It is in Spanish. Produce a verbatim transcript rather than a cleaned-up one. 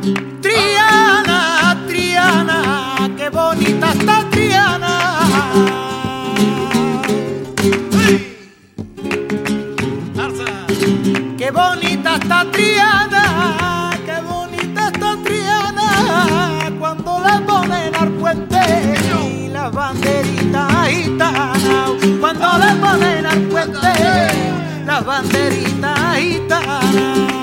Triana, Triana, qué bonita está Triana. Qué bonita está Triana, qué bonita está Triana, cuando le ponen al puente y las banderitas gitanas, cuando le ponen al puente las banderitas gitanas.